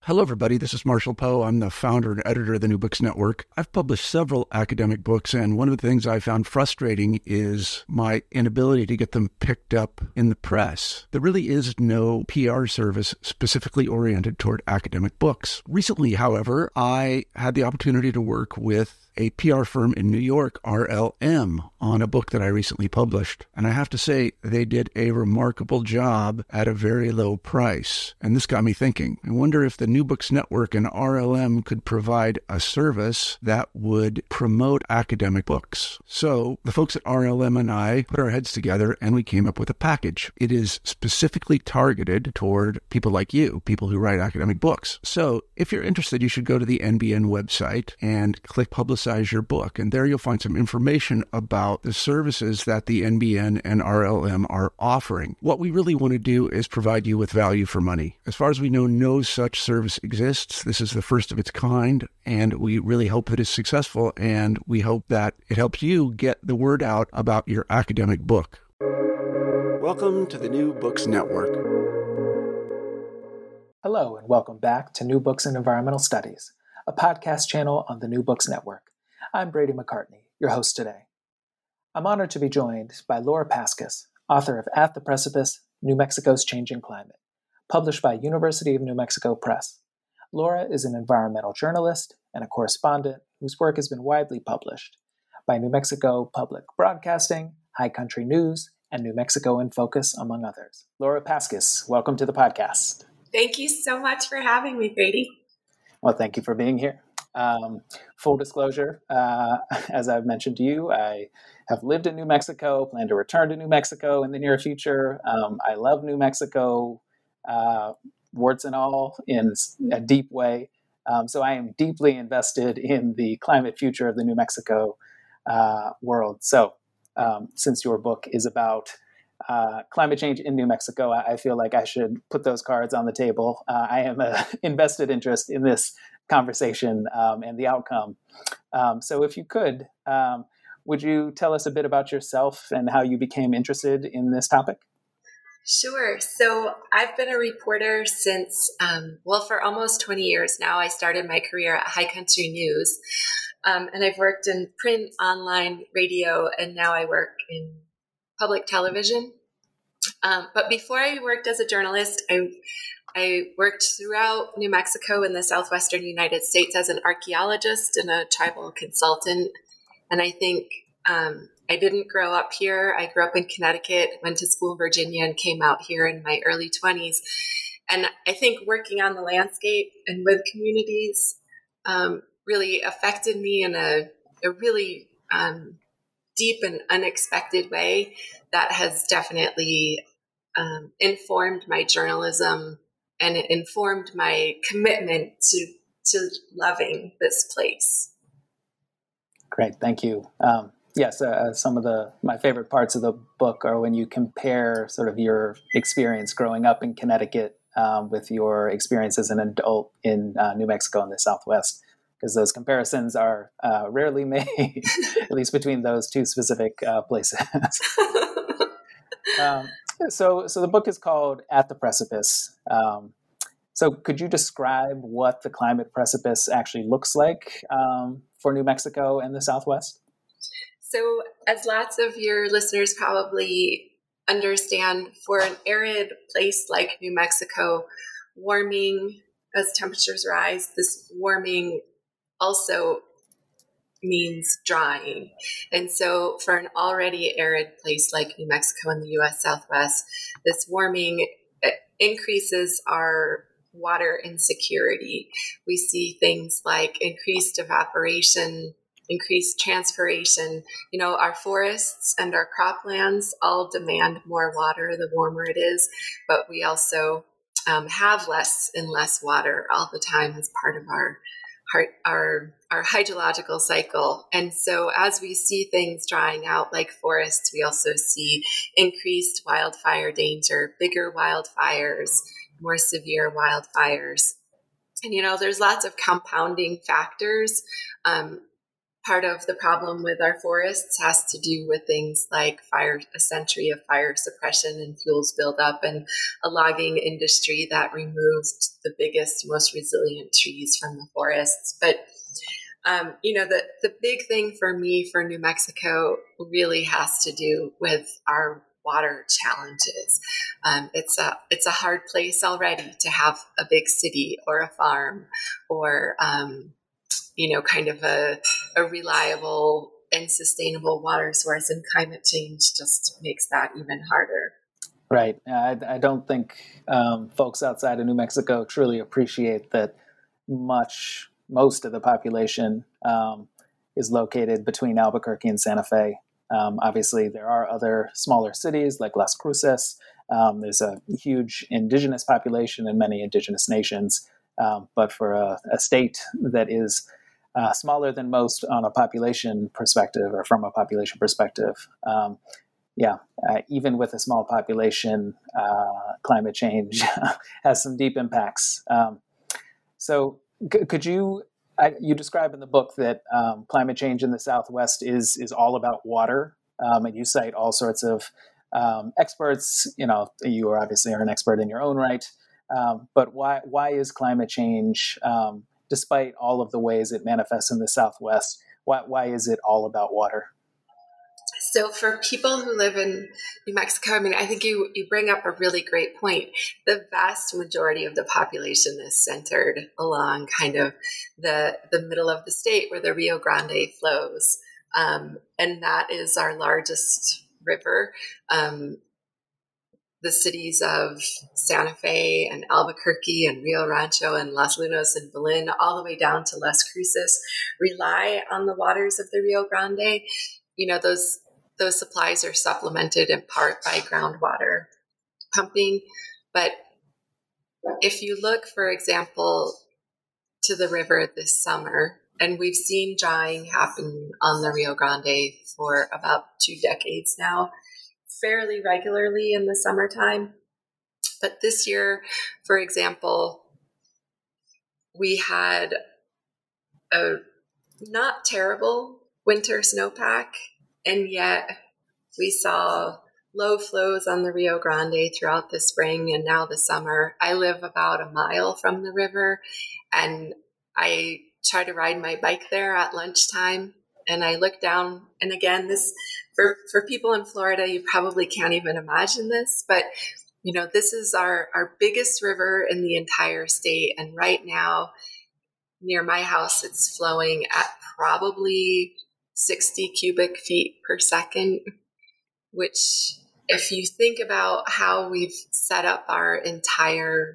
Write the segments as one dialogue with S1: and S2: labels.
S1: Hello, everybody. This is Marshall Poe. I'm the founder and editor of the New Books Network. I've published several academic books, and one of the things I found frustrating is my inability to get them picked up in the press. There really is no PR service specifically oriented toward academic books. Recently, however, I had the opportunity to work with a PR firm in New York, RLM, on a book that I recently published. And I have to say, they did a remarkable job at a very low price. And this got me thinking. I wonder if the New Books Network and RLM could provide a service that would promote academic books. So the folks at RLM and I put our heads together and we came up with a package. It is specifically targeted toward people like you, people who write academic books. So if you're interested, you should go to the NBN website and click Publicize Your Book. And there you'll find some information about the services that the NBN and RLM are offering. What we really want to do is provide you with value for money. As far as we know, no such service exists. This is the first of its kind, and we really hope that it's successful, and we hope that it helps you get the word out about your academic book. Welcome to the New Books Network.
S2: Hello, and welcome back to New Books in Environmental Studies, a podcast channel on the New Books Network. I'm Brady McCartney, your host today. I'm honored to be joined by Laura Paskus, author of At the Precipice, New Mexico's Changing Climate, published by University of New Mexico Press. Laura is an environmental journalist and a correspondent whose work has been widely published by New Mexico Public Broadcasting, High Country News, and New Mexico in Focus, among others. Laura Paskus, welcome to the podcast.
S3: Thank you so much for having me, Brady.
S2: Well, thank you for being here. Full disclosure, as I've mentioned to you, I have lived in New Mexico, plan to return to New Mexico in the near future. I love New Mexico, warts and all, in a deep way. So I am deeply invested in the climate future of the New Mexico world. So since your book is about climate change in New Mexico, I feel like I should put those cards on the table. I am an invested interest in this conversation and the outcome. So if you could, would you tell us a bit about yourself and how you became interested in this topic?
S3: Sure. So I've been a reporter since, for almost 20 years now. I started my career at High Country News, and I've worked in print, online, radio, and now I work in public television. But before I worked as a journalist, I worked throughout New Mexico in the southwestern United States as an archaeologist and a tribal consultant. And I think I didn't grow up here. I grew up in Connecticut, went to school in Virginia, and came out here in my early 20s. And I think working on the landscape and with communities really affected me in a really deep and unexpected way that has definitely informed my journalism and it informed my commitment to loving this place.
S2: Great, thank you. Yes, some of my favorite parts of the book are when you compare sort of your experience growing up in Connecticut with your experience as an adult in New Mexico in the Southwest, because those comparisons are rarely made, at least between those two specific places. So the book is called At the Precipice. So could you describe what the climate precipice actually looks like for New Mexico and the Southwest?
S3: So as lots of your listeners probably understand, for an arid place like New Mexico, warming as temperatures rise, this warming also means drying. And so for an already arid place like New Mexico in the U.S. Southwest, this warming increases our water insecurity. We see things like increased evaporation, increased transpiration. Our forests and our croplands all demand more water the warmer it is, but we also have less and less water all the time as part of our hydrological cycle. And so as we see things drying out like forests, we also see increased wildfire danger, bigger wildfires, more severe wildfires. And, there's lots of compounding factors part of the problem with our forests has to do with things like a century of fire suppression and fuels buildup, and a logging industry that removed the biggest, most resilient trees from the forests. But the big thing for me for New Mexico really has to do with our water challenges. It's a hard place already to have a big city or a farm or kind of a reliable and sustainable water source, and climate change just makes that even harder.
S2: Right. I don't think folks outside of New Mexico truly appreciate that most of the population is located between Albuquerque and Santa Fe. Obviously, there are other smaller cities like Las Cruces. There's a huge indigenous population in many indigenous nations. But for a state that is smaller than most on a population perspective, or from a population perspective, even with a small population, climate change has some deep impacts. So could you describe in the book that climate change in the Southwest is all about water, and you cite all sorts of experts. You obviously are an expert in your own right, but why is climate change, despite all of the ways it manifests in the Southwest, why is it all about water?
S3: So for people who live in New Mexico, I think you bring up a really great point. The vast majority of the population is centered along kind of the middle of the state where the Rio Grande flows. And that is our largest river. The cities of Santa Fe and Albuquerque and Rio Rancho and Los Lunas and Belen, all the way down to Las Cruces, rely on the waters of the Rio Grande. Those supplies are supplemented in part by groundwater pumping. But if you look, for example, to the river this summer, and we've seen drying happen on the Rio Grande for about 2 decades now, fairly regularly in the summertime. But this year, for example, we had a not terrible winter snowpack, and yet we saw low flows on the Rio Grande throughout the spring and now the summer. I live about a mile from the river, and I try to ride my bike there at lunchtime. And I look down, and again, this for people in Florida, you probably can't even imagine this, but this is our biggest river in the entire state. And right now, near my house, it's flowing at probably 60 cubic feet per second, which, if you think about how we've set up our entire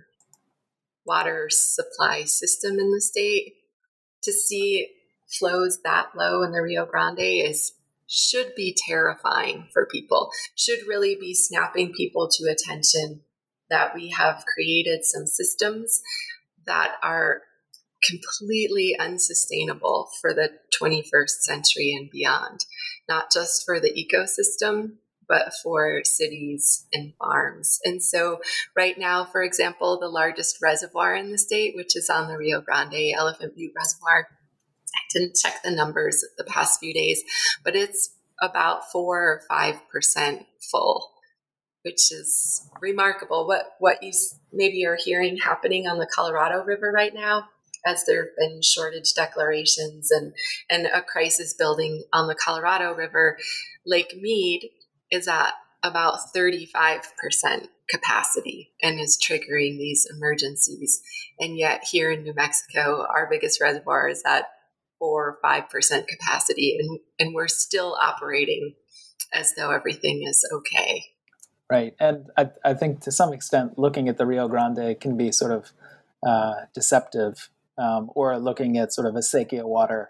S3: water supply system in the state, to see flows that low in the Rio Grande should be terrifying for people, should really be snapping people to attention that we have created some systems that are completely unsustainable for the 21st century and beyond, not just for the ecosystem, but for cities and farms. And so right now, for example, the largest reservoir in the state, which is on the Rio Grande, Elephant Butte Reservoir, I didn't check the numbers the past few days, but it's about 4 or 5% full, which is remarkable. What you maybe are hearing happening on the Colorado River right now, as there have been shortage declarations and a crisis building on the Colorado River, Lake Mead is at about 35% capacity and is triggering these emergencies. And yet here in New Mexico, our biggest reservoir is at 4 or 5% capacity, and we're still operating as though everything is okay.
S2: Right. And I think to some extent, looking at the Rio Grande can be sort of deceptive, or looking at sort of acequia water,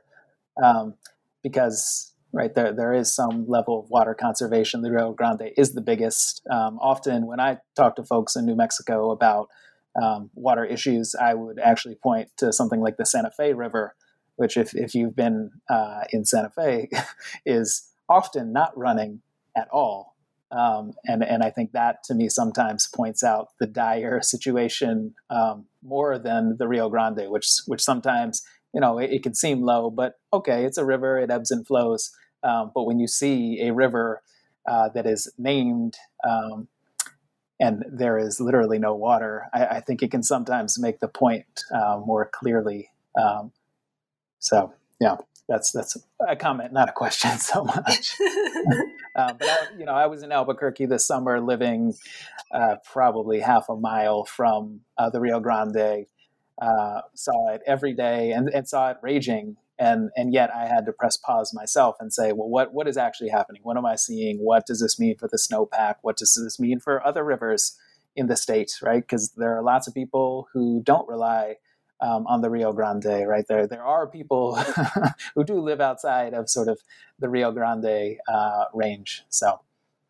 S2: because there is some level of water conservation. The Rio Grande is the biggest. Often when I talk to folks in New Mexico about water issues, I would actually point to something like the Santa Fe River, which if you've been in Santa Fe, is often not running at all. And I think that to me sometimes points out the dire situation more than the Rio Grande, which sometimes it can seem low, but okay, it's a river, it ebbs and flows. But when you see a river that is named and there is literally no water, I think it can sometimes make the point more clearly. So yeah, that's a comment, not a question so much. But I was in Albuquerque this summer, living probably half a mile from the Rio Grande. Saw it every day and saw it raging, and yet I had to press pause myself and say, well, what is actually happening? What am I seeing? What does this mean for the snowpack? What does this mean for other rivers in the state, right? Because there are lots of people who don't rely on the Rio Grande, right? There are people who do live outside of sort of the Rio Grande range. So,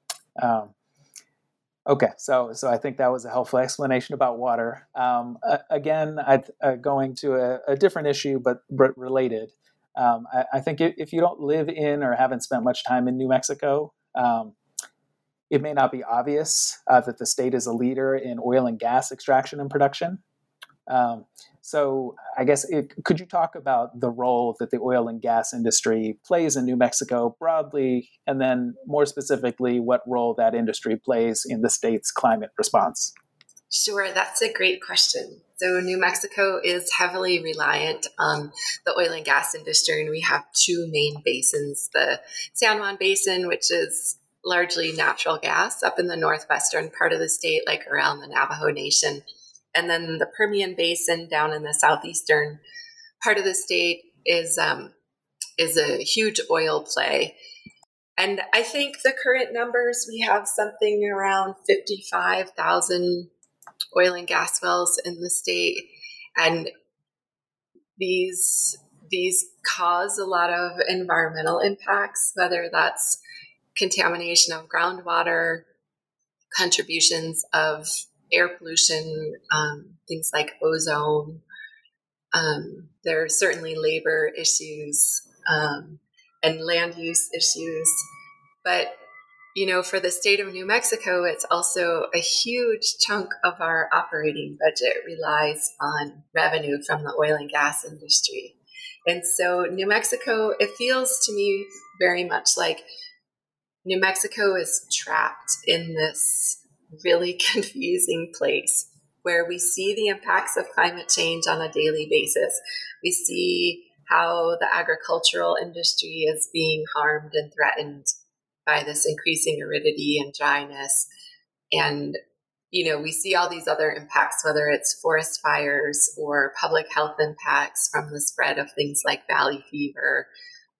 S2: okay, so I think that was a helpful explanation about water. Again, going to a different issue, but related. I think if you don't live in or haven't spent much time in New Mexico, it may not be obvious that the state is a leader in oil and gas extraction and production. So I guess could you talk about the role that the oil and gas industry plays in New Mexico broadly, and then more specifically, what role that industry plays in the state's climate response?
S3: Sure, that's a great question. So New Mexico is heavily reliant on the oil and gas industry, and we have two main basins, the San Juan Basin, which is largely natural gas up in the northwestern part of the state, like around the Navajo Nation. And then the Permian Basin down in the southeastern part of the state is a huge oil play. And I think the current numbers, we have something around 55,000 oil and gas wells in the state. And these cause a lot of environmental impacts, whether that's contamination of groundwater, contributions of air pollution, things like ozone. There are certainly labor issues and land use issues. But, for the state of New Mexico, it's also a huge chunk of our operating budget relies on revenue from the oil and gas industry. And so New Mexico, it feels to me very much like New Mexico is trapped in this really confusing place where we see the impacts of climate change on a daily basis. We see how the agricultural industry is being harmed and threatened by this increasing aridity and dryness. And, we see all these other impacts, whether it's forest fires or public health impacts from the spread of things like valley fever,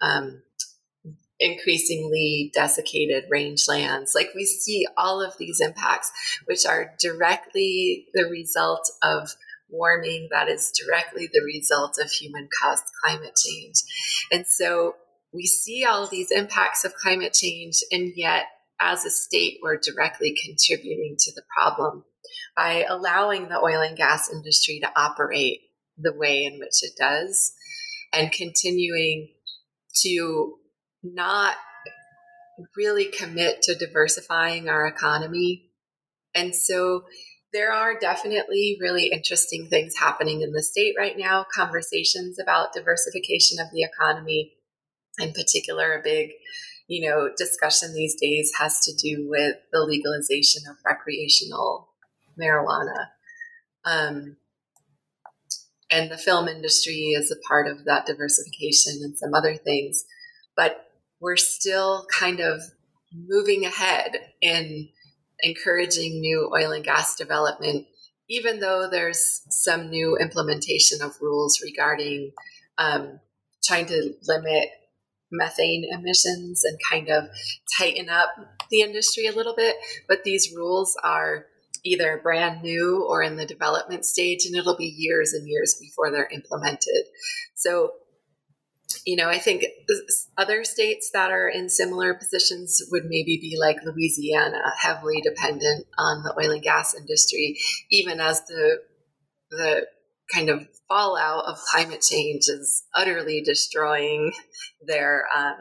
S3: increasingly desiccated rangelands. Like, we see all of these impacts, which are directly the result of warming that is directly the result of human-caused climate change. And so we see all of these impacts of climate change, and yet as a state, we're directly contributing to the problem by allowing the oil and gas industry to operate the way in which it does and continuing to not really commit to diversifying our economy. And so there are definitely really interesting things happening in the state right now, conversations about diversification of the economy. In particular, a big, discussion these days has to do with the legalization of recreational marijuana. And the film industry is a part of that diversification and some other things. But we're still kind of moving ahead in encouraging new oil and gas development, even though there's some new implementation of rules regarding trying to limit methane emissions and kind of tighten up the industry a little bit. But these rules are either brand new or in the development stage, and it'll be years and years before they're implemented. So, I think other states that are in similar positions would maybe be like Louisiana, heavily dependent on the oil and gas industry, even as the kind of fallout of climate change is utterly destroying their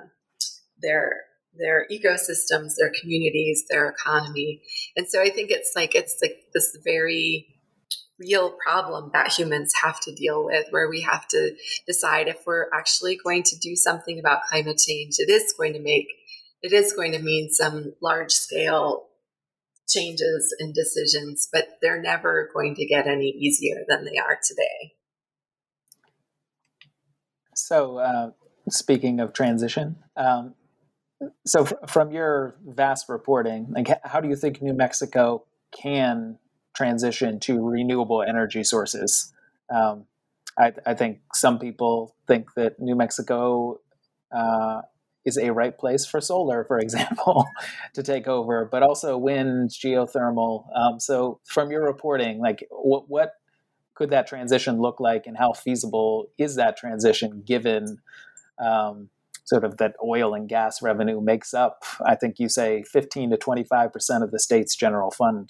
S3: ecosystems, their communities, their economy. And so I think it's like this very real problem that humans have to deal with, where we have to decide if we're actually going to do something about climate change. It is going to mean some large scale changes and decisions, but they're never going to get any easier than they are today.
S2: So, speaking of transition, from your vast reporting, like how do you think New Mexico can transition to renewable energy sources? I think some people think that New Mexico is a right place for solar, for example, to take over, but also wind, geothermal. So from your reporting, like what could that transition look like, and how feasible is that transition given sort of that oil and gas revenue makes up, I think you say 15 to 25% of the state's general fund?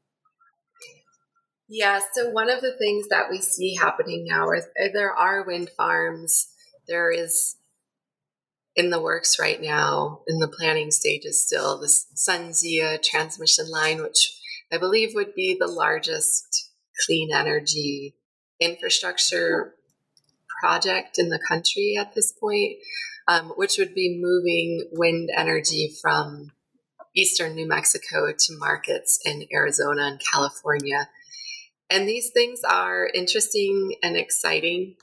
S3: Yeah, so one of the things that we see happening now is there are wind farms. There is in the works right now, in the planning stages still, this SunZia transmission line, which I believe would be the largest clean energy infrastructure project in the country at this point, which would be moving wind energy from eastern New Mexico to markets in Arizona and California. And these things are interesting and exciting.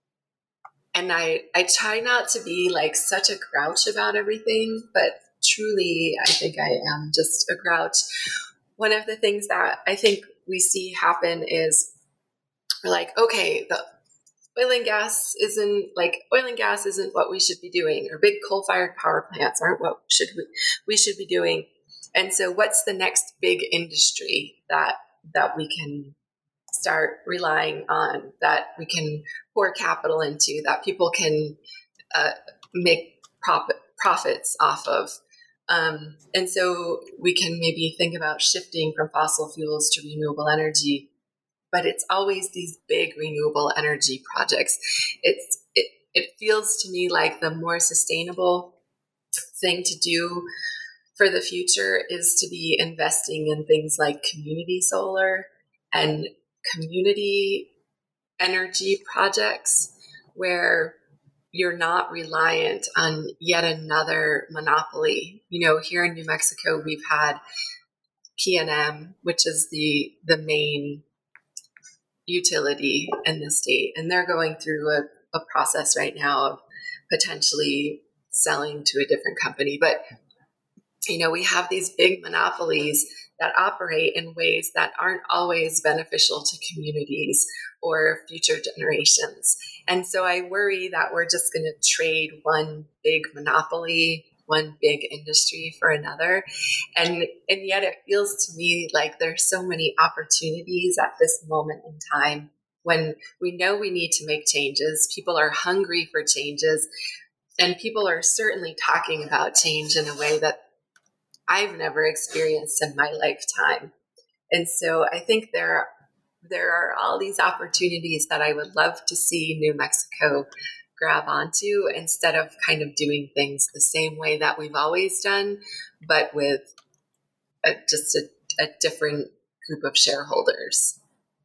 S3: And I try not to be like such a grouch about everything, but truly, I think I am just a grouch. One of the things that I think we see happen is we're like, okay, the oil and gas isn't what we should be doing, or big coal-fired power plants aren't what we should be doing. And so what's the next big industry that we can start relying on, that we can pour capital into, that people can make profits off of? And so we can maybe think about shifting from fossil fuels to renewable energy, but it's always these big renewable energy projects. It feels to me like the more sustainable thing to do for the future is to be investing in things like community solar and community energy projects, where you're not reliant on yet another monopoly. You know, here in New Mexico, we've had PNM, which is the main utility in the state, and they're going through a process right now of potentially selling to a different company. But you know, we have these big monopolies that operate in ways that aren't always beneficial to communities or future generations. And so I worry that we're just going to trade one big monopoly, one big industry for another. And yet it feels to me like there's so many opportunities at this moment in time when we know we need to make changes. People are hungry for changes, and people are certainly talking about change in a way that I've never experienced in my lifetime. And so I think there are all these opportunities that I would love to see New Mexico grab onto, instead of kind of doing things the same way that we've always done, but with just a different group of shareholders.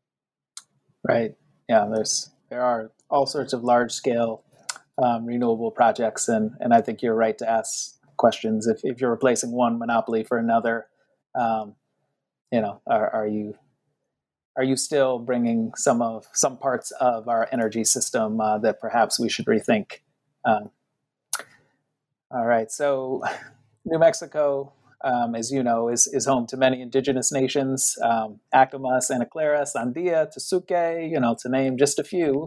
S2: Right. Yeah, there are all sorts of large scale renewable projects, and I think you're right to ask questions. If you're replacing one monopoly for another, you know, are you still bringing some parts of our energy system that perhaps we should rethink? All right. So New Mexico, as you know, is home to many indigenous nations: Acoma, Santa Clara, Sandia, Tesuque, you know, to name just a few.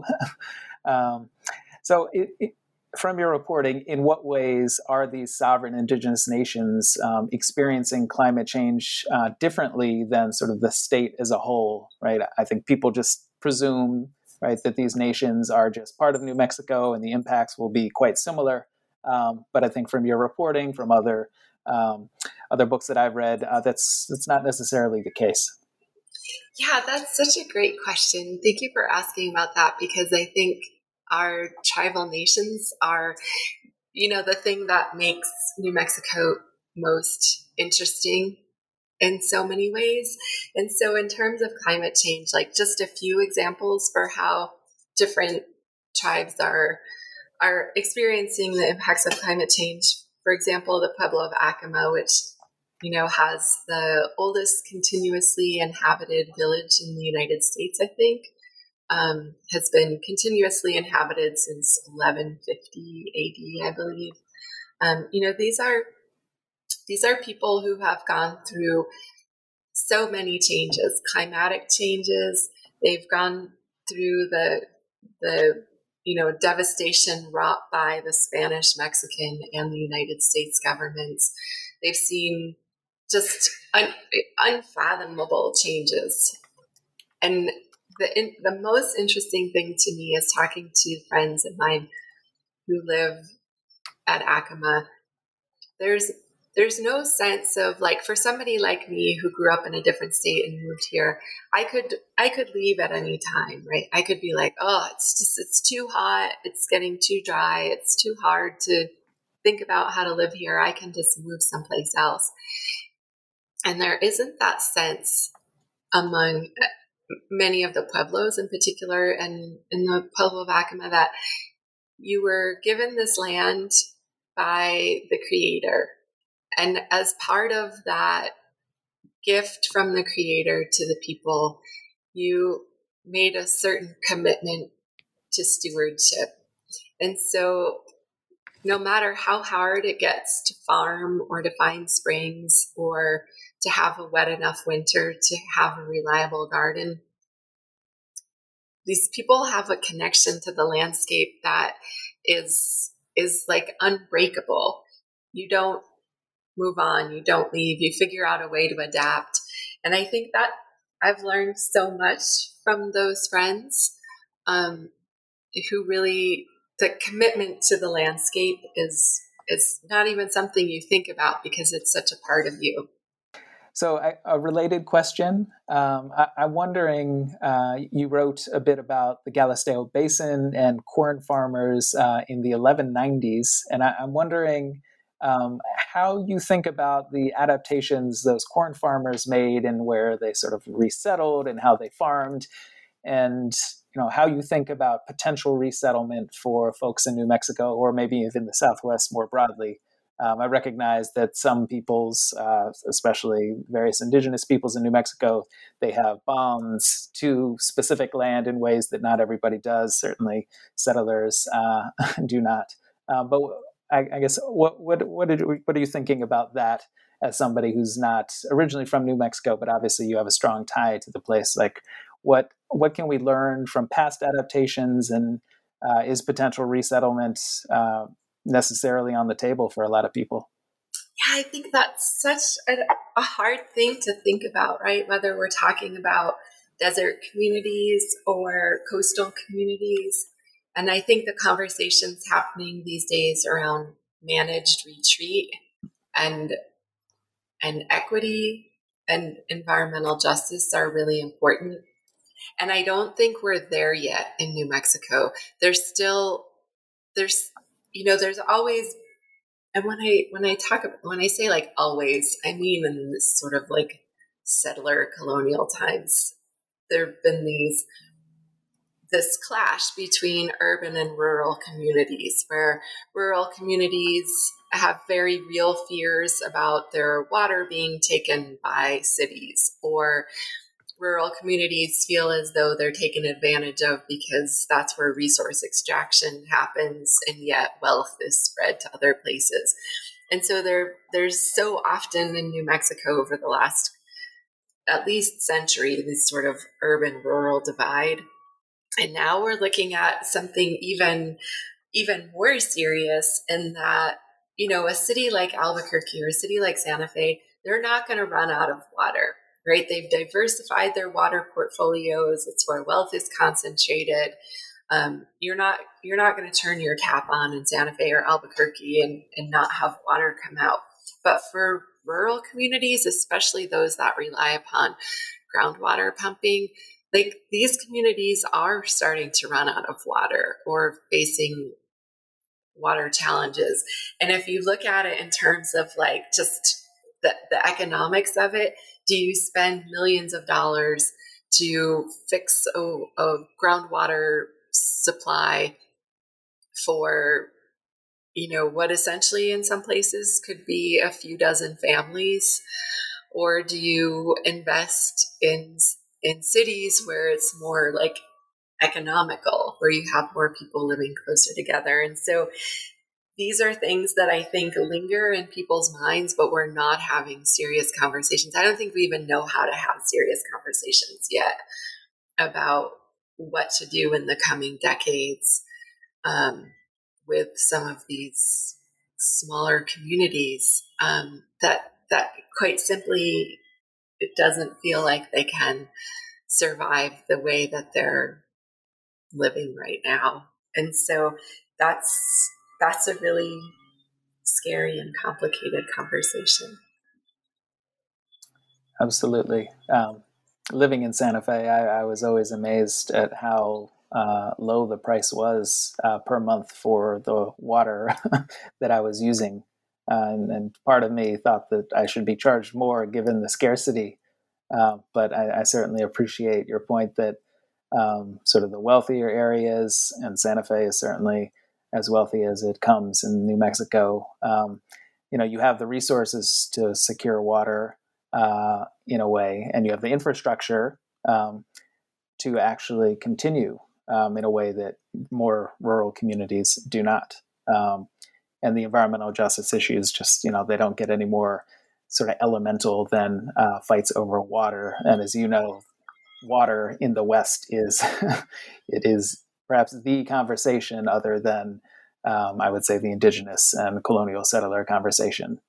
S2: So from your reporting, in what ways are these sovereign indigenous nations experiencing climate change differently than sort of the state as a whole, right? I think people just presume, right, that these nations are just part of New Mexico and the impacts will be quite similar. But I think from your reporting, from other books that I've read, that's not necessarily the case.
S3: Yeah, that's such a great question. Thank you for asking about that, because I think our tribal nations are, you know, the thing that makes New Mexico most interesting in so many ways. And so in terms of climate change, like just a few examples for how different tribes are experiencing the impacts of climate change. For example, the Pueblo of Acoma, which has the oldest continuously inhabited village in the United States, I think, has been continuously inhabited since 1150 AD, I believe. These are people who have gone through so many changes, climatic changes. They've gone through the devastation wrought by the Spanish, Mexican, and the United States governments. They've seen just unfathomable changes. And the most interesting thing to me is talking to friends of mine who live at Acoma. There's no sense of, like, for somebody like me who grew up in a different state and moved here, I could leave at any time, right? I could be like, oh, it's too hot, it's getting too dry, it's too hard to think about how to live here. I can just move someplace else. And there isn't that sense among many of the Pueblos in particular, and in the Pueblo of Acoma, that you were given this land by the Creator. And as part of that gift from the Creator to the people, you made a certain commitment to stewardship. And so no matter how hard it gets to farm or to find springs or to have a wet enough winter to have a reliable garden, these people have a connection to the landscape that is like unbreakable. You don't move on, you don't leave, you figure out a way to adapt. And I think that I've learned so much from those friends who really, the commitment to the landscape is not even something you think about because it's such a part of you.
S2: So a related question, I'm wondering, you wrote a bit about the Galisteo Basin and corn farmers in the 1190s, and I'm wondering how you think about the adaptations those corn farmers made and where they sort of resettled and how they farmed, and how you think about potential resettlement for folks in New Mexico or maybe even the Southwest more broadly. I recognize that some peoples, especially various indigenous peoples in New Mexico, they have bonds to specific land in ways that not everybody does. Certainly settlers do not. But I guess what are you thinking about that as somebody who's not originally from New Mexico, but obviously you have a strong tie to the place? Like, what can we learn from past adaptations, and is potential resettlement necessarily on the table for a lot of people?
S3: Yeah, I think that's such a hard thing to think about, right? Whether we're talking about desert communities or coastal communities. And I think the conversations happening these days around managed retreat and equity and environmental justice are really important. And I don't think we're there yet in New Mexico. There's always, and when I say like always, I mean in this sort of like settler colonial times, there have been this clash between urban and rural communities, where rural communities have very real fears about their water being taken by cities, or rural communities feel as though they're taken advantage of because that's where resource extraction happens, and yet wealth is spread to other places. And so there's so often in New Mexico over the last at least century this sort of urban-rural divide. And now we're looking at something even more serious in that, a city like Albuquerque or a city like Santa Fe, they're not going to run out of water, right? They've diversified their water portfolios. It's where wealth is concentrated. You're not going to turn your tap on in Santa Fe or Albuquerque and not have water come out. But for rural communities, especially those that rely upon groundwater pumping, like these communities are starting to run out of water or facing water challenges. And if you look at it in terms of like just the economics of it. Do you spend millions of dollars to fix a groundwater supply for, what essentially in some places could be a few dozen families? Or do you invest in cities where it's more like economical, where you have more people living closer together? And so these are things that I think linger in people's minds, but we're not having serious conversations. I don't think we even know how to have serious conversations yet about what to do in the coming decades with some of these smaller communities that quite simply, it doesn't feel like they can survive the way that they're living right now. And so that's a really scary and complicated conversation.
S2: Absolutely. Living in Santa Fe, I was always amazed at how low the price was per month for the water that I was using. And part of me thought that I should be charged more given the scarcity. But I certainly appreciate your point that sort of the wealthier areas, and Santa Fe is certainly as wealthy as it comes in New Mexico. You have the resources to secure water in a way, and you have the infrastructure to actually continue in a way that more rural communities do not. And the environmental justice issues just, they don't get any more sort of elemental than fights over water. And as you know, water in the West is it is perhaps the conversation other than I would say the indigenous and colonial settler conversation.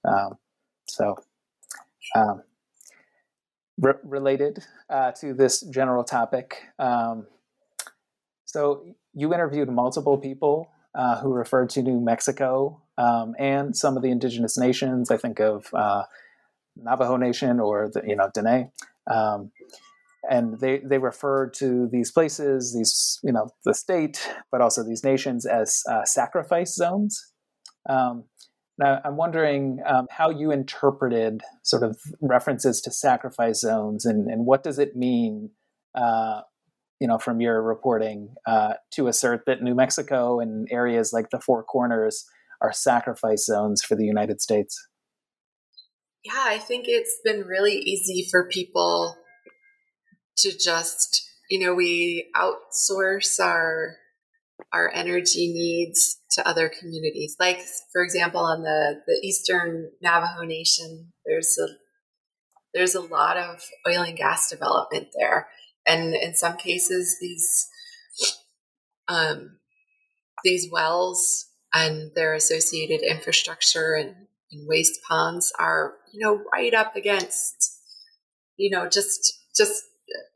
S2: Related to this general topic. So you interviewed multiple people who referred to New Mexico and some of the indigenous nations. I think of Navajo Nation or Dene. And they refer to these places, the state, but also these nations as sacrifice zones. Now, I'm wondering how you interpreted sort of references to sacrifice zones and what does it mean, from your reporting to assert that New Mexico and areas like the Four Corners are sacrifice zones for the United States?
S3: Yeah, I think it's been really easy for people to just, we outsource our energy needs to other communities. Like, for example, on the Eastern Navajo Nation, there's a lot of oil and gas development there. And in some cases, these wells and their associated infrastructure and waste ponds are, right up against, just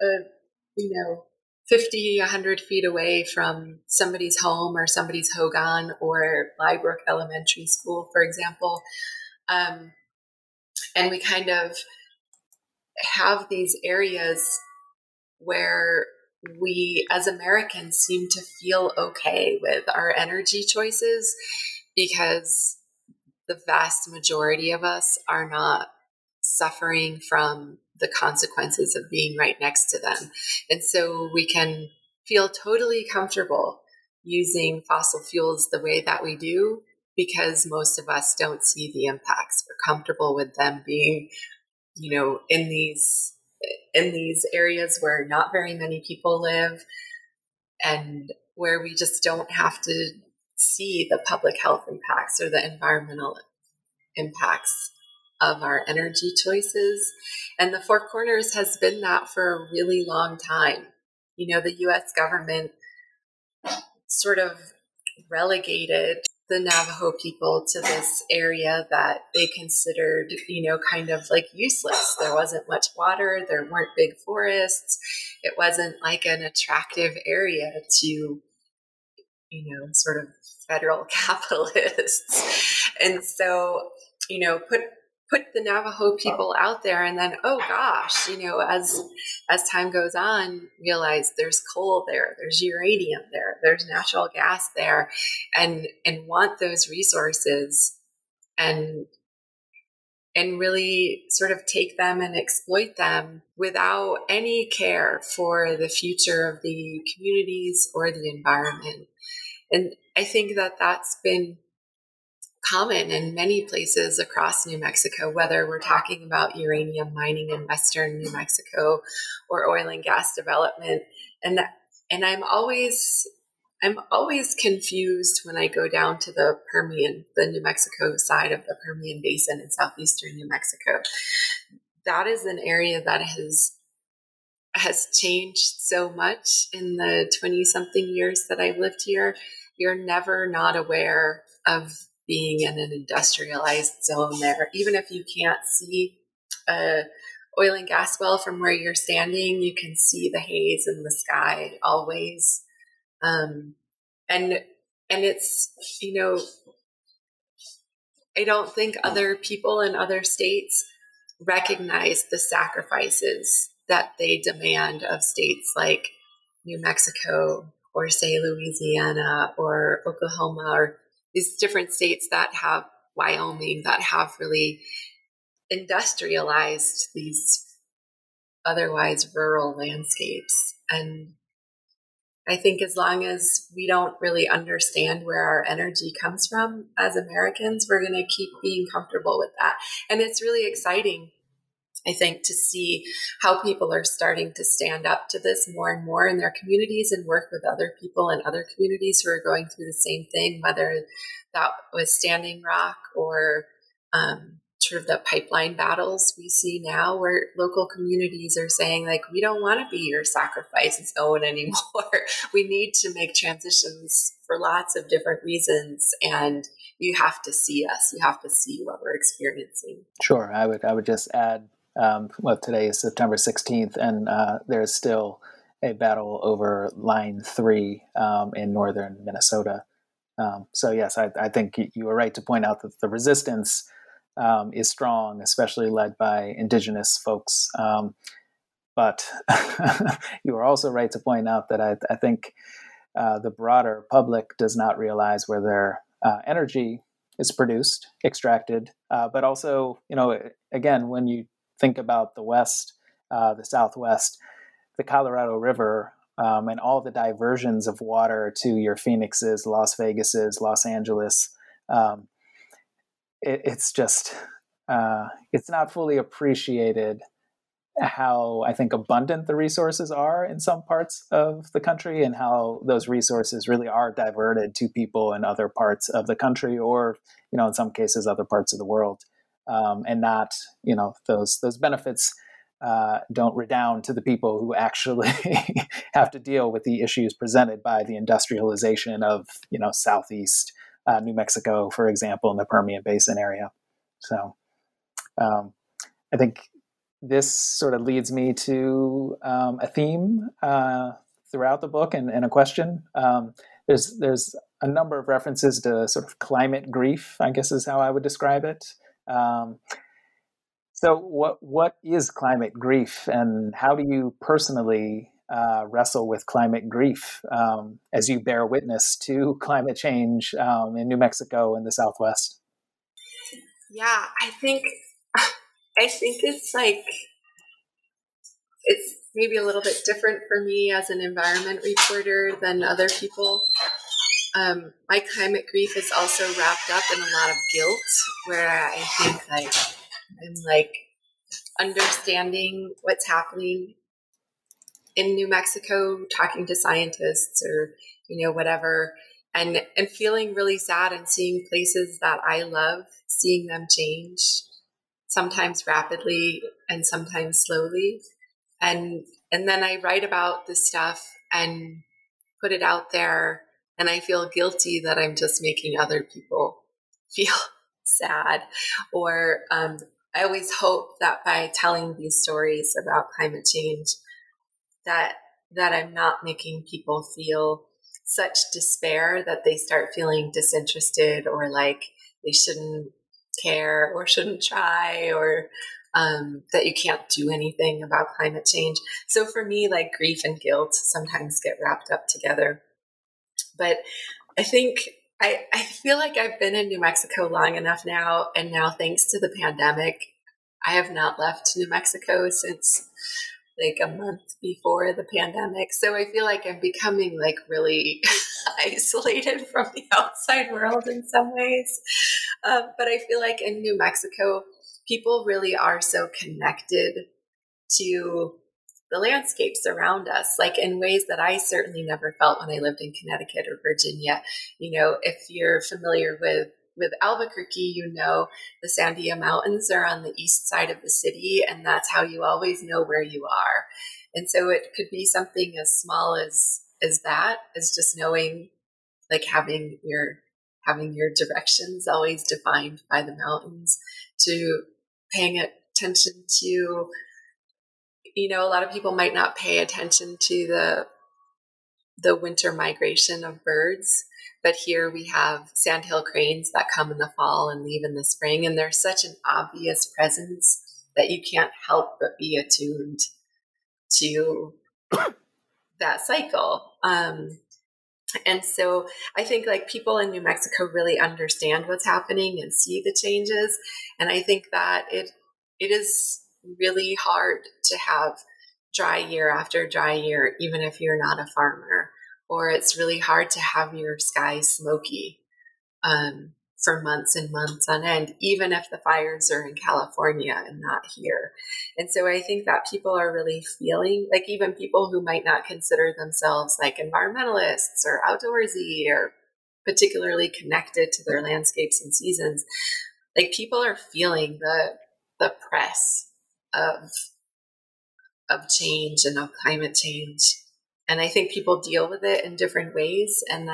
S3: 50, 100 feet away from somebody's home or somebody's hogan or Lybrook Elementary School, for example. And we kind of have these areas where we as Americans seem to feel okay with our energy choices because the vast majority of us are not suffering from the consequences of being right next to them. And so we can feel totally comfortable using fossil fuels the way that we do because most of us don't see the impacts. We're comfortable with them being, in these areas where not very many people live and where we just don't have to see the public health impacts or the environmental impacts of our energy choices. And the Four Corners has been that for a really long time. The U.S. government sort of relegated the Navajo people to this area that they considered, kind of like useless. There wasn't much water. There weren't big forests. It wasn't like an attractive area to, sort of federal capitalists. And so, put the Navajo people out there and then, oh gosh, as time goes on, realize there's coal there, there's uranium there, there's natural gas there, and want those resources and and really sort of take them and exploit them without any care for the future of the communities or the environment. And I think that that's been common in many places across New Mexico, whether we're talking about uranium mining in western New Mexico or oil and gas development. And I'm always confused when I go down to the Permian, the New Mexico side of the Permian Basin in southeastern New Mexico. That is an area that has changed so much in the 20-something years that I've lived here. You're never not aware of being in an industrialized zone there. Even if you can't see a oil and gas well from where you're standing, you can see the haze in the sky always. And it's, I don't think other people in other states recognize the sacrifices that they demand of states like New Mexico or say Louisiana or Oklahoma or these different states that have Wyoming that have really industrialized these otherwise rural landscapes. And I think as long as we don't really understand where our energy comes from as Americans, we're going to keep being comfortable with that. And it's really exciting, I think, to see how people are starting to stand up to this more and more in their communities and work with other people in other communities who are going through the same thing, whether that was Standing Rock or sort of the pipeline battles we see now where local communities are saying, like, we don't want to be your sacrifice zone anymore. We need to make transitions for lots of different reasons. And you have to see us. You have to see what we're experiencing.
S2: Sure. I would just add, today is September 16th, and there's still a battle over Line 3 in northern Minnesota. So yes, I think you were right to point out that the resistance is strong, especially led by indigenous folks. But you are also right to point out that I think the broader public does not realize where their energy is produced, extracted, but also, again, when you think about the West, the Southwest, the Colorado River, and all the diversions of water to your Phoenixes, Las Vegases, Los Angeles, it's just, it's not fully appreciated how, I think, abundant the resources are in some parts of the country and how those resources really are diverted to people in other parts of the country or, in some cases, other parts of the world. And not, those benefits don't redound to the people who actually have to deal with the issues presented by the industrialization of, Southeast New Mexico, for example, in the Permian Basin area. So I think this sort of leads me to a theme throughout the book and a question. There's a number of references to sort of climate grief, I guess is how I would describe it. So what is climate grief, and how do you personally wrestle with climate grief as you bear witness to climate change in New Mexico and the Southwest?
S3: Yeah, I think it's like, it's maybe a little bit different for me as an environment reporter than other people. My climate grief is also wrapped up in a lot of guilt, where I think I'm understanding what's happening in New Mexico, talking to scientists or, whatever, and feeling really sad and seeing places that I love, seeing them change, sometimes rapidly and sometimes slowly. And then I write about this stuff and put it out there, and I feel guilty that I'm just making other people feel sad. Or I always hope that by telling these stories about climate change, that I'm not making people feel such despair that they start feeling disinterested or like they shouldn't care or shouldn't try, or that you can't do anything about climate change. So for me, grief and guilt sometimes get wrapped up together. But I think I feel like I've been in New Mexico long enough now, and now thanks to the pandemic, I have not left New Mexico since like a month before the pandemic. So I feel like I'm becoming like really isolated from the outside world in some ways. But I feel like in New Mexico, people really are so connected to the landscapes around us, like in ways that I certainly never felt when I lived in Connecticut or Virginia. You know, if you're familiar with Albuquerque, you know, the Sandia Mountains are on the east side of the city, and that's how you always know where you are. And so it could be something as small as that, as just knowing, like having your directions always defined by the mountains, to paying attention to, you know, a lot of people might not pay attention to the winter migration of birds, but here we have sandhill cranes that come in the fall and leave in the spring, and there's such an obvious presence that you can't help but be attuned to that cycle. And so I think like people in New Mexico really understand what's happening and see the changes. And I think that it is really hard to have dry year after dry year, even if you're not a farmer, or it's really hard to have your sky smoky for months and months on end, even if the fires are in California and not here. And so I think that people are really feeling, like even people who might not consider themselves like environmentalists or outdoorsy or particularly connected to their landscapes and seasons, like people are feeling the press of change and of climate change. And I think people deal with it in different ways. And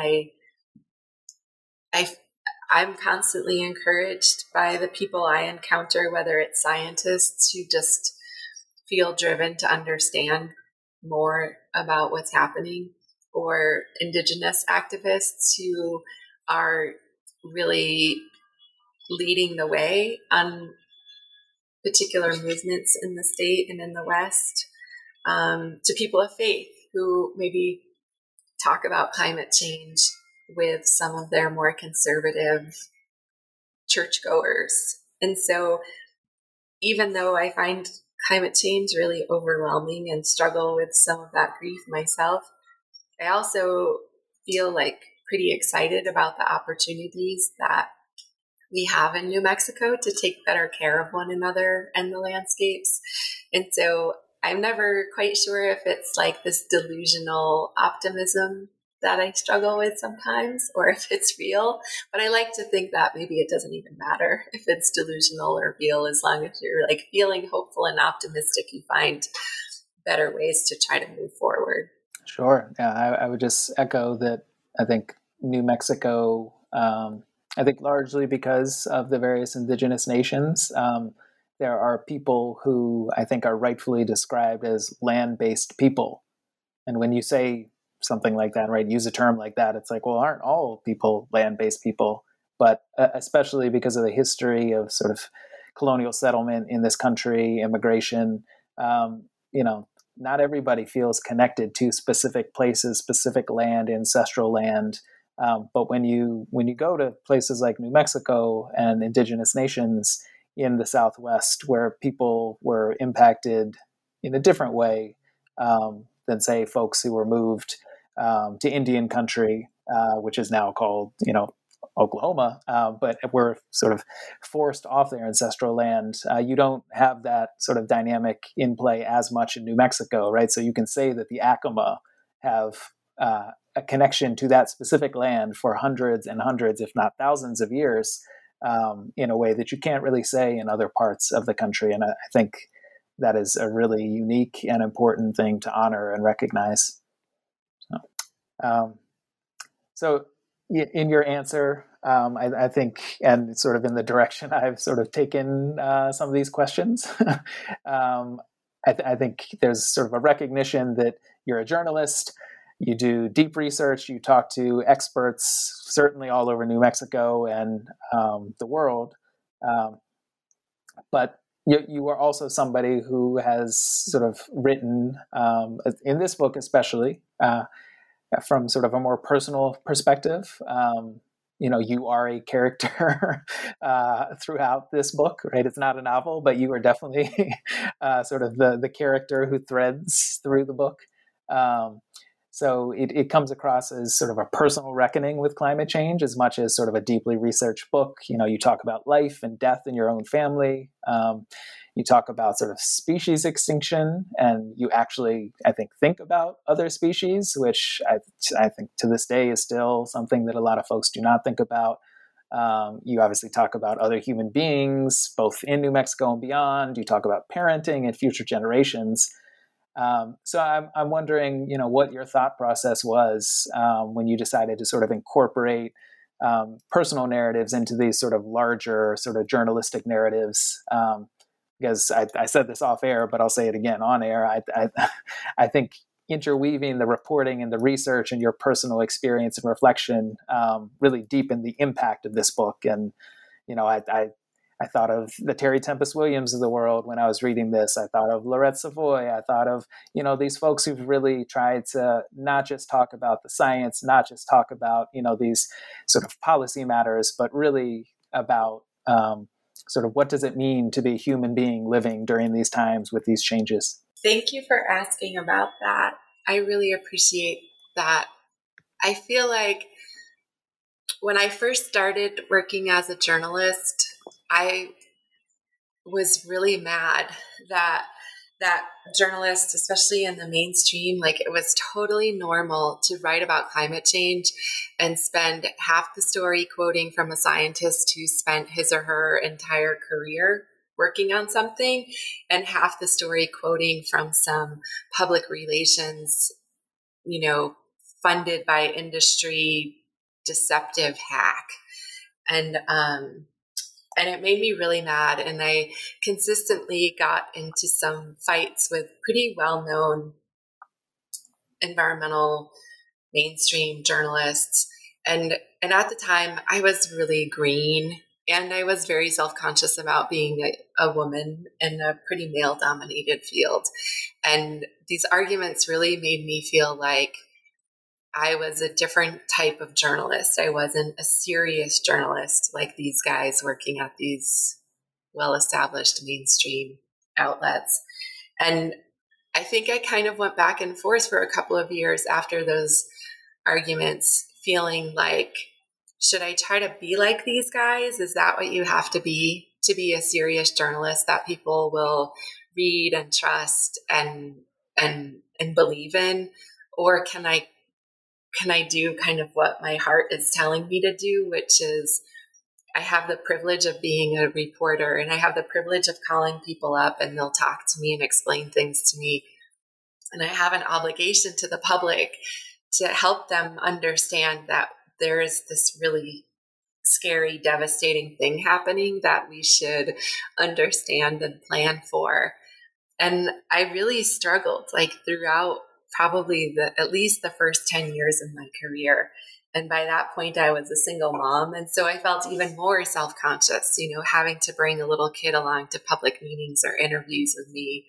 S3: I'm constantly encouraged by the people I encounter, whether it's scientists who just feel driven to understand more about what's happening, or Indigenous activists who are really leading the way on particular movements in the state and in the West, to people of faith who maybe talk about climate change with some of their more conservative churchgoers. And so even though I find climate change really overwhelming and struggle with some of that grief myself, I also feel like pretty excited about the opportunities that we have in New Mexico to take better care of one another and the landscapes. And so I'm never quite sure if it's like this delusional optimism that I struggle with sometimes, or if it's real. But I like to think that maybe it doesn't even matter if it's delusional or real, as long as you're like feeling hopeful and optimistic, you find better ways to try to move forward.
S2: Sure. Yeah, I would just echo that. I think New Mexico, I think largely because of the various indigenous nations, there are people who I think are rightfully described as land-based people. And when you say something like that, right, use a term like that, it's like, well, aren't all people land-based people? But especially because of the history of sort of colonial settlement in this country, immigration, not everybody feels connected to specific places, specific land, ancestral land. But when you go to places like New Mexico and indigenous nations in the Southwest, where people were impacted in a different way than, say, folks who were moved to Indian country, which is now called, Oklahoma, but were sort of forced off their ancestral land. You don't have that sort of dynamic in play as much in New Mexico, right? So you can say that the Acoma have a connection to that specific land for hundreds and hundreds, if not thousands of years, in a way that you can't really say in other parts of the country. And I think that is a really unique and important thing to honor and recognize. So in your answer, I think, and sort of in the direction I've sort of taken some of these questions, I think there's sort of a recognition that you're a journalist, you do deep research, you talk to experts, certainly all over New Mexico and the world, but you are also somebody who has sort of written, in this book especially, from sort of a more personal perspective. you are a character throughout this book, right? It's not a novel, but you are definitely sort of the character who threads through the book. So it comes across as sort of a personal reckoning with climate change as much as sort of a deeply researched book. You talk about life and death in your own family. You talk about sort of species extinction, and you actually, I think about other species, which I think to this day is still something that a lot of folks do not think about. You obviously talk about other human beings, both in New Mexico and beyond. You talk about parenting and future generations. So I'm wondering, what your thought process was when you decided to sort of incorporate personal narratives into these sort of larger sort of journalistic narratives. Because I said this off air, but I'll say it again on air. I think interweaving the reporting and the research and your personal experience and reflection really deepened the impact of this book. And I thought of the Terry Tempest Williams of the world when I was reading this. I thought of Lorette Savoy. I thought of, these folks who've really tried to not just talk about the science, not just talk about, these sort of policy matters, but really about sort of what does it mean to be a human being living during these times with these changes.
S3: Thank you for asking about that. I really appreciate that. I feel like when I first started working as a journalist, I was really mad that journalists, especially in the mainstream, like it was totally normal to write about climate change and spend half the story quoting from a scientist who spent his or her entire career working on something, and half the story quoting from some public relations, funded by industry deceptive hack. And it made me really mad. And I consistently got into some fights with pretty well-known environmental mainstream journalists. And at the time, I was really green, and I was very self-conscious about being a woman in a pretty male-dominated field. And these arguments really made me feel like I was a different type of journalist. I wasn't a serious journalist like these guys working at these well-established mainstream outlets. And I think I kind of went back and forth for a couple of years after those arguments, feeling like, should I try to be like these guys? Is that what you have to be a serious journalist that people will read and trust and believe in? Or can I do kind of what my heart is telling me to do, which is I have the privilege of being a reporter, and I have the privilege of calling people up and they'll talk to me and explain things to me. And I have an obligation to the public to help them understand that there is this really scary, devastating thing happening that we should understand and plan for. And I really struggled throughout probably at least the first 10 years of my career. And by that point, I was a single mom. And so I felt even more self-conscious, having to bring a little kid along to public meetings or interviews with me.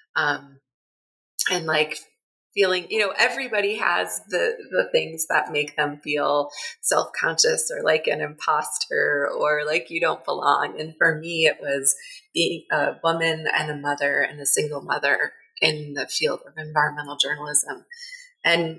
S3: And feeling, everybody has the things that make them feel self-conscious or like an imposter or like you don't belong. And for me, it was being a woman and a mother and a single mother in the field of environmental journalism. And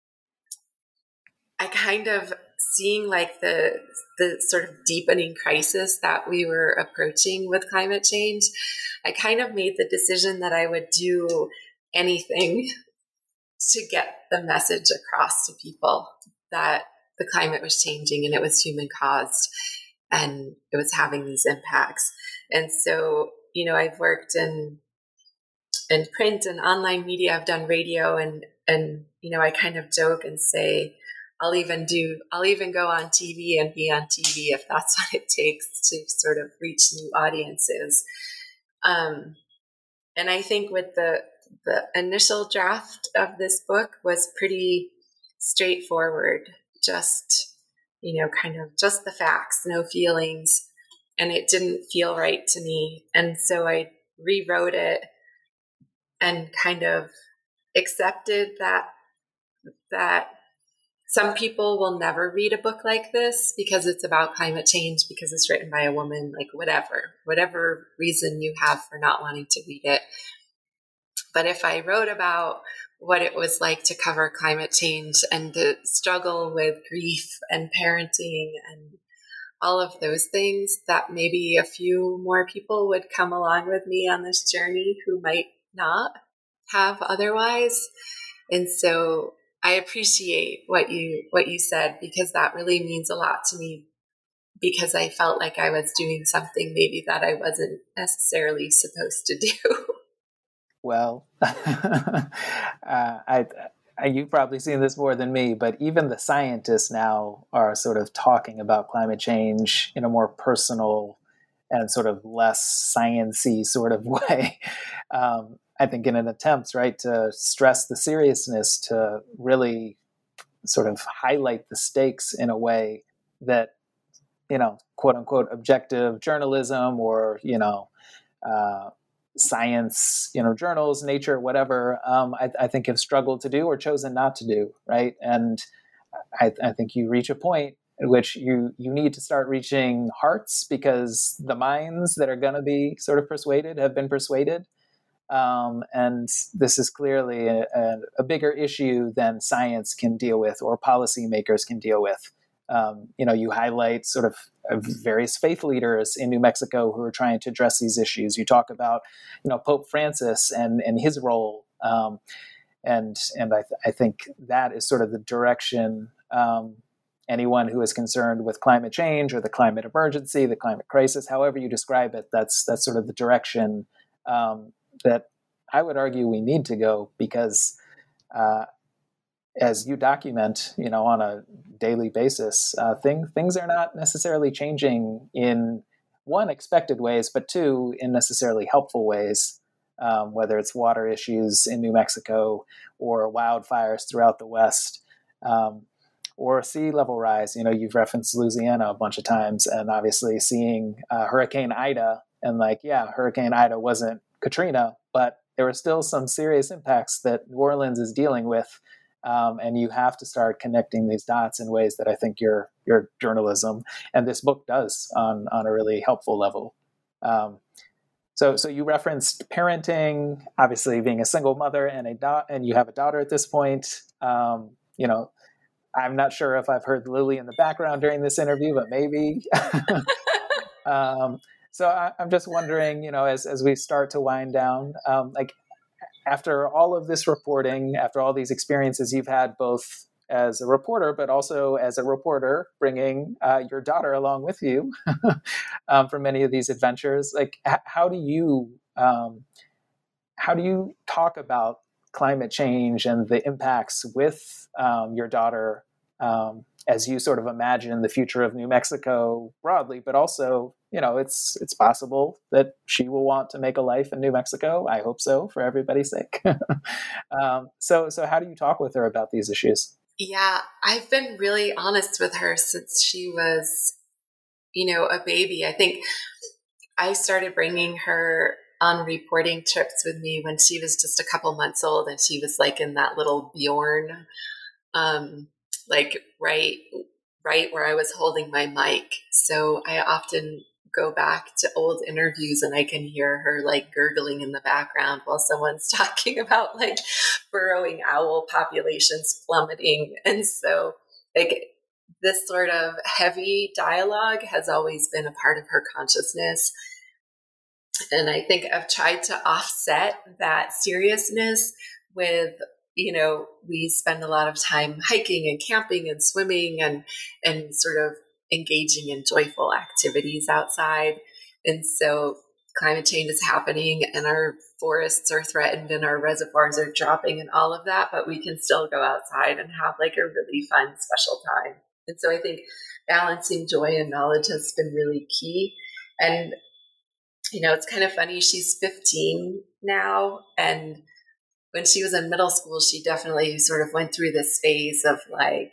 S3: I kind of seeing the sort of deepening crisis that we were approaching with climate change, I kind of made the decision that I would do anything to get the message across to people that the climate was changing and it was human caused and it was having these impacts. And so, I've worked in print and online media. I've done radio and I kind of joke and say, I'll even go on TV and be on TV if that's what it takes to sort of reach new audiences. And I think with the initial draft of this book was pretty straightforward, just, kind of just the facts, no feelings. And it didn't feel right to me. And so I rewrote it and kind of accepted that some people will never read a book like this because it's about climate change, because it's written by a woman, like whatever reason you have for not wanting to read it. But if I wrote about what it was like to cover climate change and the struggle with grief and parenting and all of those things, that maybe a few more people would come along with me on this journey who might not have otherwise. And so I appreciate what you said, because that really means a lot to me, because I felt like I was doing something maybe that I wasn't necessarily supposed to do.
S2: Well, you've probably seen this more than me, but even the scientists now are sort of talking about climate change in a more personal and sort of less sciencey sort of way. I think in an attempt, right, to stress the seriousness, to really sort of highlight the stakes in a way that, quote unquote, objective journalism or, science, journals, Nature, whatever, I think have struggled to do or chosen not to do, right? And I think you reach a point in which you need to start reaching hearts, because the minds that are going to be sort of persuaded have been persuaded. And this is clearly a bigger issue than science can deal with or policymakers can deal with. You highlight sort of various faith leaders in New Mexico who are trying to address these issues. You talk about, Pope Francis and his role. And I think that is sort of the direction anyone who is concerned with climate change or the climate emergency, the climate crisis, however you describe it, that's sort of the direction that I would argue we need to go, because as you document, on a daily basis, things are not necessarily changing in, one, expected ways, but two, in necessarily helpful ways, whether it's water issues in New Mexico or wildfires throughout the West, or sea level rise. You've referenced Louisiana a bunch of times, and obviously seeing Hurricane Ida, and Hurricane Ida wasn't Katrina, but there were still some serious impacts that New Orleans is dealing with. And you have to start connecting these dots in ways that I think your journalism and this book does on a really helpful level. So you referenced parenting, obviously being a single mother and you have a daughter at this point. I'm not sure if I've heard Lily in the background during this interview, but maybe. So I'm just wondering, as we start to wind down, after all of this reporting, after all these experiences you've had, both as a reporter, but also as a reporter, bringing your daughter along with you for many of these adventures, how do you talk about climate change and the impacts with your daughter as you sort of imagine the future of New Mexico broadly, but also, it's possible that she will want to make a life in New Mexico. I hope so, for everybody's sake. So how do you talk with her about these issues?
S3: Yeah, I've been really honest with her since she was, a baby. I think I started bringing her on reporting trips with me when she was just a couple months old, and she was in that little Bjorn, right where I was holding my mic. So I often go back to old interviews and I can hear her gurgling in the background while someone's talking about burrowing owl populations plummeting. And so this sort of heavy dialogue has always been a part of her consciousness. And I think I've tried to offset that seriousness with, we spend a lot of time hiking and camping and swimming and sort of engaging in joyful activities outside. And so climate change is happening and our forests are threatened and our reservoirs are dropping and all of that, but we can still go outside and have a really fun, special time. And so I think balancing joy and knowledge has been really key. And, it's kind of funny. She's 15 now. And when she was in middle school, she definitely sort of went through this phase of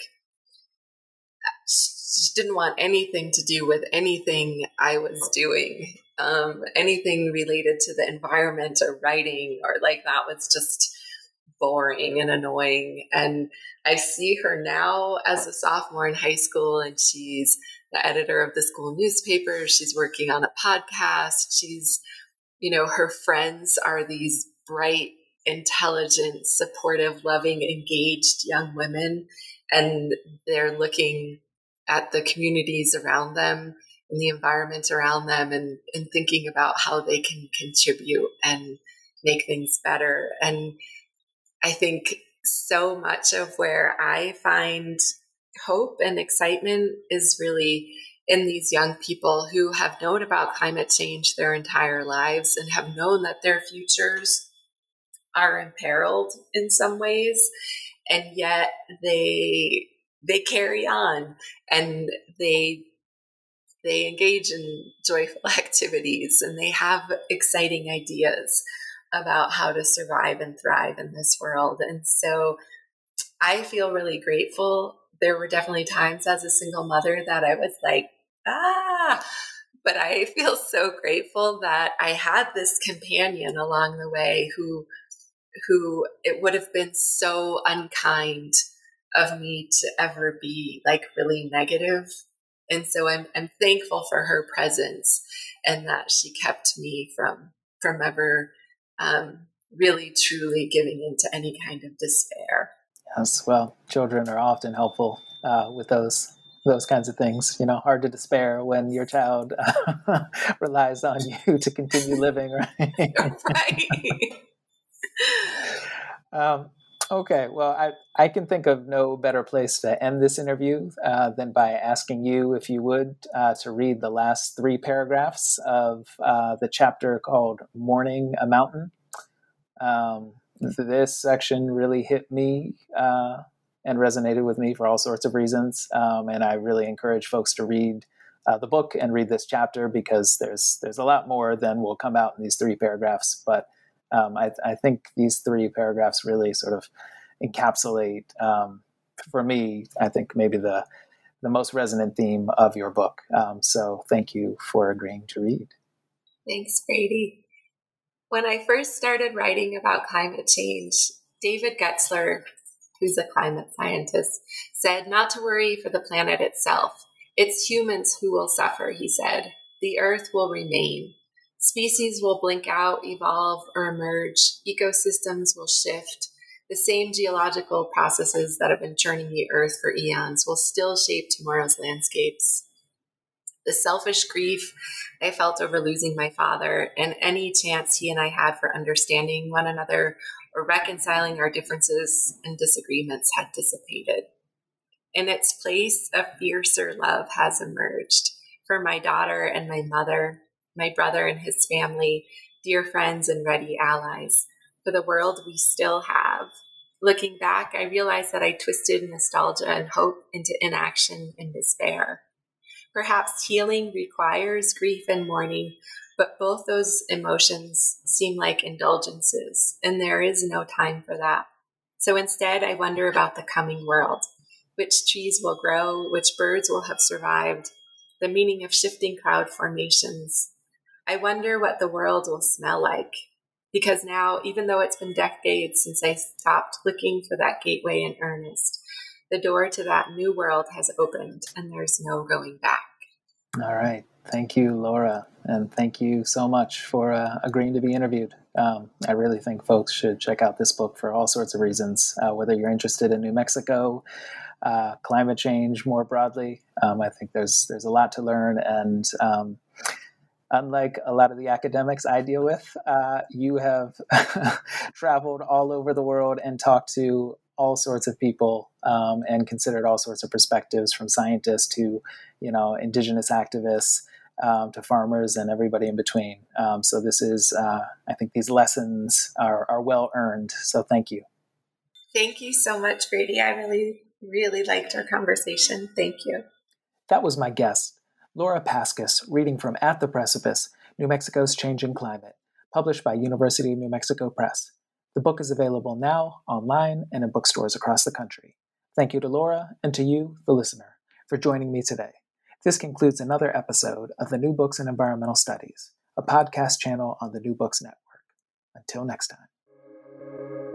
S3: she didn't want anything to do with anything I was doing, anything related to the environment or writing or that was just boring and annoying. And I see her now as a sophomore in high school, and she's the editor of the school newspaper. She's working on a podcast. She's, her friends are these bright, intelligent, supportive, loving, engaged young women. And they're looking at the communities around them and the environment around them and thinking about how they can contribute and make things better. And I think so much of where I find hope and excitement is really in these young people who have known about climate change their entire lives and have known that their futures are imperiled in some ways, and yet they carry on and they engage in joyful activities, and they have exciting ideas about how to survive and thrive in this world. And so I feel really grateful. There were definitely times as a single mother that I was like, but I feel so grateful that I had this companion along the way who it would have been so unkind of me to ever be like really negative. And so I'm thankful for her presence and that she kept me from ever really truly giving into any kind of despair.
S2: Yes, well, children are often helpful with those kinds of things. Hard to despair when your child relies on you to continue living, right?
S3: Right.
S2: Okay, well, I can think of no better place to end this interview than by asking you, if you would, to read the last 3 paragraphs of the chapter called Mourning a Mountain. This section really hit me and resonated with me for all sorts of reasons, and I really encourage folks to read the book and read this chapter, because there's a lot more than will come out in these 3 paragraphs, but I think these 3 paragraphs really sort of encapsulate, for me, I think maybe the most resonant theme of your book. So thank you for agreeing to read.
S3: Thanks, Brady. When I first started writing about climate change, David Getzler, who's a climate scientist, said not to worry for the planet itself. It's humans who will suffer, he said. The Earth will remain. Species will blink out, evolve, or emerge. Ecosystems will shift. The same geological processes that have been churning the Earth for eons will still shape tomorrow's landscapes. The selfish grief I felt over losing my father, and any chance he and I had for understanding one another or reconciling our differences and disagreements, had dissipated. In its place, a fiercer love has emerged for my daughter and my mother, my brother and his family, dear friends and ready allies, for the world we still have. Looking back, I realized that I twisted nostalgia and hope into inaction and despair. Perhaps healing requires grief and mourning, but both those emotions seem like indulgences, and there is no time for that. So instead, I wonder about the coming world, which trees will grow, which birds will have survived, the meaning of shifting cloud formations. I wonder what the world will smell like, because now, even though it's been decades since I stopped looking for that gateway in earnest, the door to that new world has opened, and there's no going back.
S2: All right. Thank you, Laura. And thank you so much for agreeing to be interviewed. I really think folks should check out this book for all sorts of reasons, whether you're interested in New Mexico, climate change more broadly. I think there's a lot to learn. And unlike a lot of the academics I deal with, you have traveled all over the world and talked to all sorts of people and considered all sorts of perspectives, from scientists to, indigenous activists to farmers and everybody in between. So this is, I think these lessons are well earned. So thank you.
S3: Thank you so much, Brady. I really, really liked our conversation. Thank you.
S2: That was my guest, Laura Paskus, reading from At the Precipice, New Mexico's Changing Climate, published by University of New Mexico Press. The book is available now, online, and in bookstores across the country. Thank you to Laura and to you, the listener, for joining me today. This concludes another episode of the New Books in Environmental Studies, a podcast channel on the New Books Network. Until next time.